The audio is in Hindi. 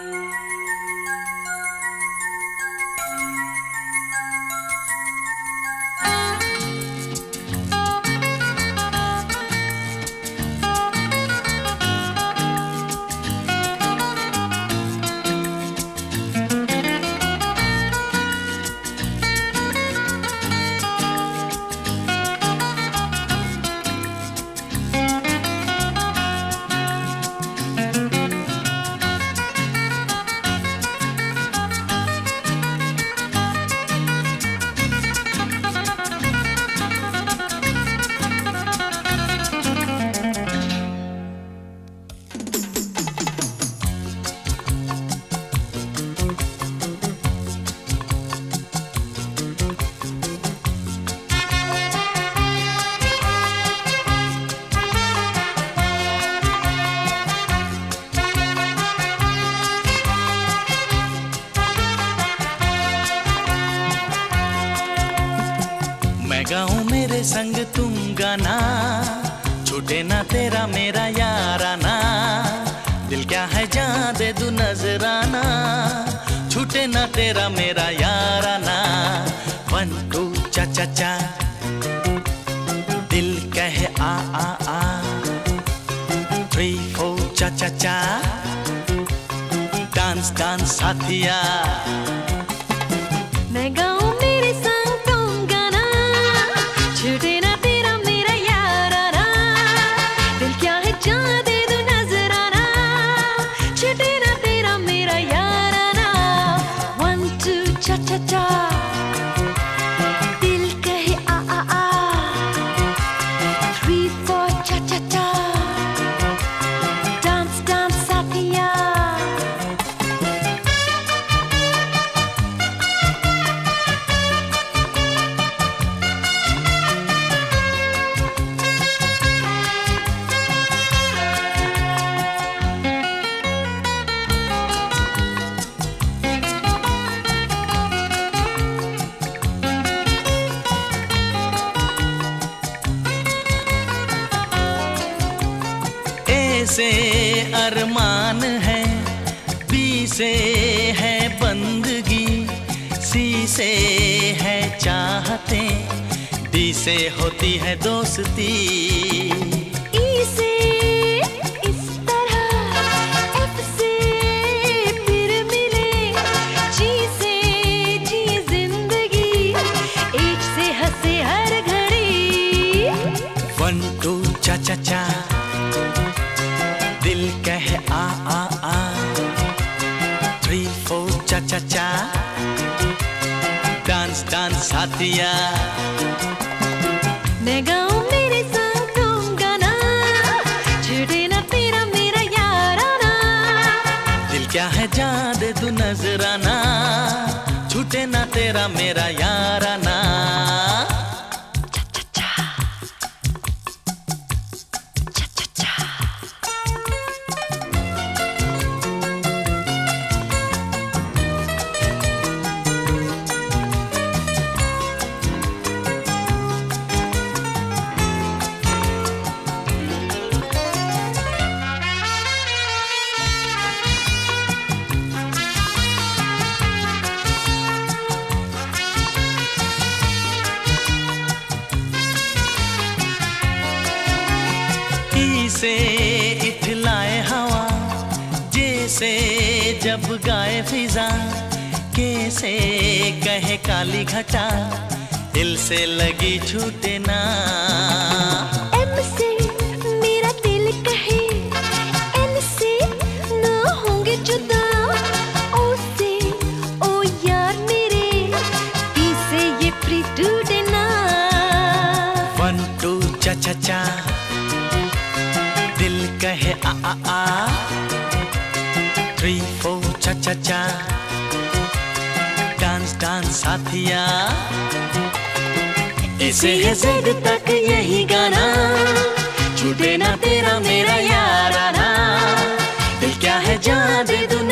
मैं गाऊं मेरे संग तुम गाना, छूटे ना तेरा मेरा याराना। दिल क्या है जान दे दूं नजराना, छूटे ना तेरा मेरा याराना। 1 2 चा चा चा, दिल कहे आ आ आ। 3 4 चा चा चा, डांस डांस साथिया। मैं गाऊं मेरे संग तुम गाना, छूटे ना तेरा मेरा याराना। दिल क्या है जान दे दूं नजराना, छूटे ना तेरा मेरा याराना। 1 2 चा चा चा, दिल कहे आ आ आ। 3 4 चा चा चा, डांस डांस साथिया। से अरमान है, बी से है बंदगी, सी से है चाहते, डी से होती है दोस्ती। ई से इस तरह, एफ से फिर मिले, जी से जी जिंदगी, एच से हंसे हर घड़ी। 1 2 चा चा चा, दिल कहे आ आ आ। 3 4 चा चा चा, डांस डांस साथिया। मैं गाऊं मेरे संग तुम गाना, छूटे ना तेरा मेरा याराना। दिल क्या है जान दे दूं नजराना, छूटे ना तेरा मेरा याराना। से इठलाए हवा, जैसे जब गाए फिजा, कैसे कहे काली घटा, दिल से लगी छूटे ना। एम से मेरा दिल कहे, एन से ना होंगे जुदा, ओ से ओ यार मेरे, पी से ये प्रीत टूटे ना। 1 2 चा चा चा, दिल कहे आ आ आ। 3 4 चा चा चा, डांस डांस साथिया। ऐसे है ज़ेड तक यही गाना, छूटे ना तेरा मेरा याराना। दिल क्या है जान दे दूं